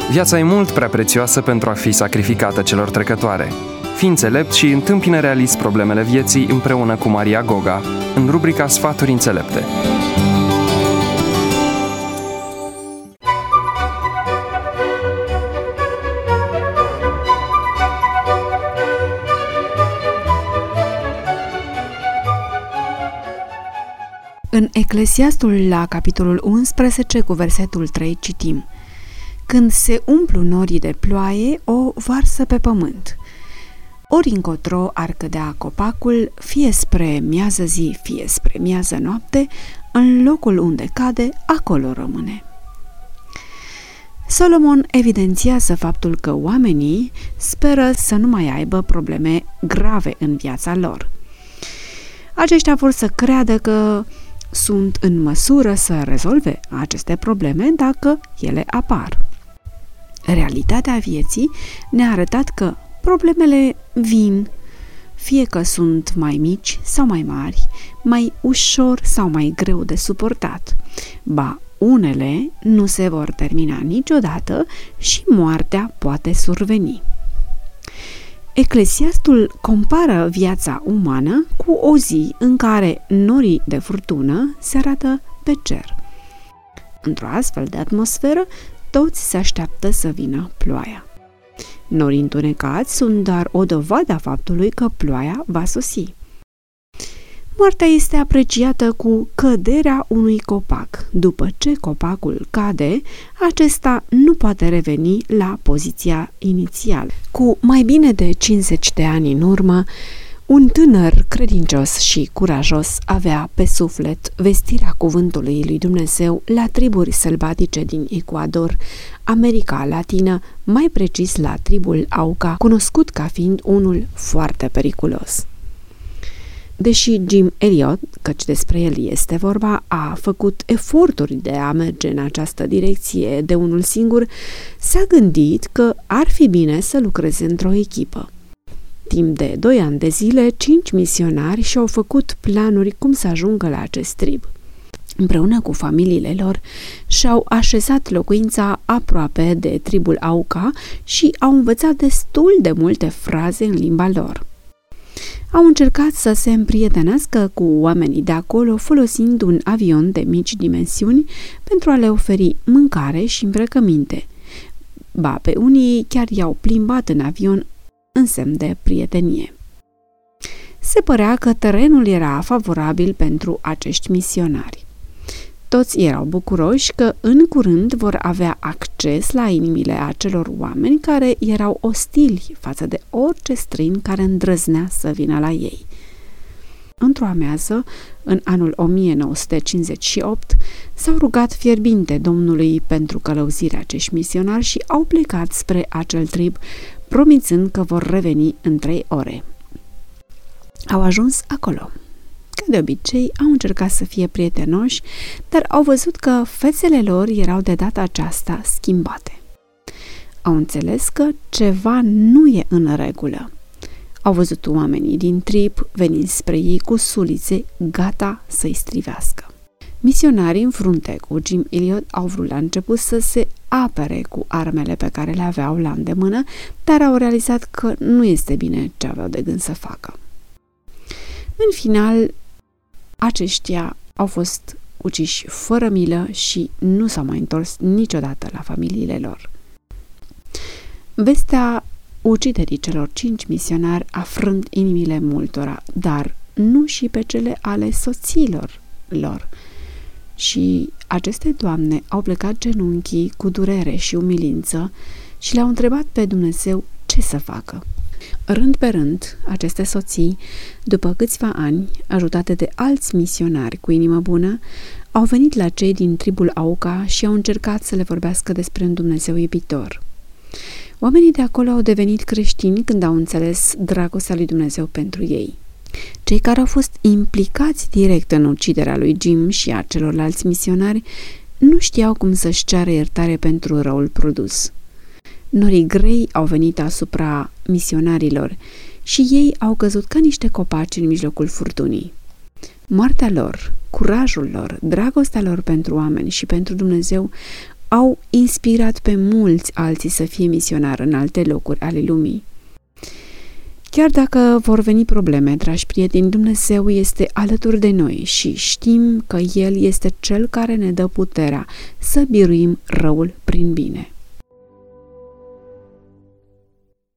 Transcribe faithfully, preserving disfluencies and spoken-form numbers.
Viața e mult prea prețioasă pentru a fi sacrificată celor trecătoare. Fii înțelept și întâmpină realist problemele vieții împreună cu Maria Goga, în rubrica Sfaturi înțelepte. În Eclesiastul, la capitolul unsprezece, cu versetul trei, citim: Când se umplu norii de ploaie, o varsă pe pământ. Ori încotro ar cădea copacul, fie spre miază zi, fie spre miază noapte, în locul unde cade, acolo rămâne. Solomon evidențiază faptul că oamenii speră să nu mai aibă probleme grave în viața lor. Aceștia vor să creadă că sunt în măsură să rezolve aceste probleme dacă ele apar. Realitatea vieții ne-a arătat că problemele vin, fie că sunt mai mici sau mai mari, mai ușor sau mai greu de suportat. Ba, unele nu se vor termina niciodată și moartea poate surveni. Eclesiastul compară viața umană cu o zi în care norii de furtună se arată pe cer. Într-o astfel de atmosferă, toți se așteaptă să vină ploaia. Norii întunecați sunt doar o dovadă a faptului că ploaia va sosi. Moartea este apreciată cu căderea unui copac. După ce copacul cade, acesta nu poate reveni la poziția inițială. Cu mai bine de cincizeci de ani în urmă, un tânăr credincios și curajos avea pe suflet vestirea cuvântului lui Dumnezeu la triburi sălbatice din Ecuador, America Latină, mai precis la tribul Auca, cunoscut ca fiind unul foarte periculos. Deși Jim Elliot, căci despre el este vorba, a făcut eforturi de a merge în această direcție de unul singur, s-a gândit că ar fi bine să lucreze într-o echipă. Timp de doi ani de zile, cinci misionari și-au făcut planuri cum să ajungă la acest trib. Împreună cu familiile lor, și-au așezat locuința aproape de tribul Auca și au învățat destul de multe fraze în limba lor. Au încercat să se împrietenească cu oamenii de acolo folosind un avion de mici dimensiuni pentru a le oferi mâncare și îmbrăcăminte. Ba, pe unii chiar i-au plimbat în avion în semn de prietenie. Se părea că terenul era favorabil pentru acești misionari. Toți erau bucuroși că în curând vor avea acces la inimile acelor oameni care erau ostili față de orice străin care îndrăznea să vină la ei. Într-o amiază, în anul o mie nouă sute cincizeci și opt, s-au rugat fierbinte Domnului pentru călăuzirea acești misionari și au plecat spre acel trib, promițând că vor reveni în trei ore. Au ajuns acolo. Ca de obicei, au încercat să fie prietenoși, dar au văzut că fețele lor erau de data aceasta schimbate. Au înțeles că ceva nu e în regulă. Au văzut oamenii din trib venind spre ei cu sulițe, gata să-i strivească. Misionarii în frunte cu Jim Elliot au vrut la început să se apere cu armele pe care le aveau la îndemână, dar au realizat că nu este bine ce aveau de gând să facă. În final, aceștia au fost uciși fără milă și nu s-au mai întors niciodată la familiile lor. Vestea uciderii celor cinci misionari a frânt inimile multora, dar nu și pe cele ale soțiilor lor. Și aceste doamne au plecat genunchii cu durere și umilință și le-au întrebat pe Dumnezeu ce să facă. Rând pe rând, aceste soții, după câțiva ani, ajutate de alți misionari cu inimă bună, au venit la cei din tribul Auca și au încercat să le vorbească despre un Dumnezeu iubitor. Oamenii de acolo au devenit creștini când au înțeles dragostea lui Dumnezeu pentru ei. Cei care au fost implicați direct în uciderea lui Jim și a celorlalți misionari nu știau cum să-și ceară iertare pentru răul produs. Norii grei au venit asupra misionarilor și ei au căzut ca niște copaci în mijlocul furtunii. Moartea lor, curajul lor, dragostea lor pentru oameni și pentru Dumnezeu au inspirat pe mulți alții să fie misionari în alte locuri ale lumii. Chiar dacă vor veni probleme, dragi prieteni, Dumnezeu este alături de noi și știm că El este Cel care ne dă puterea să biruim răul prin bine.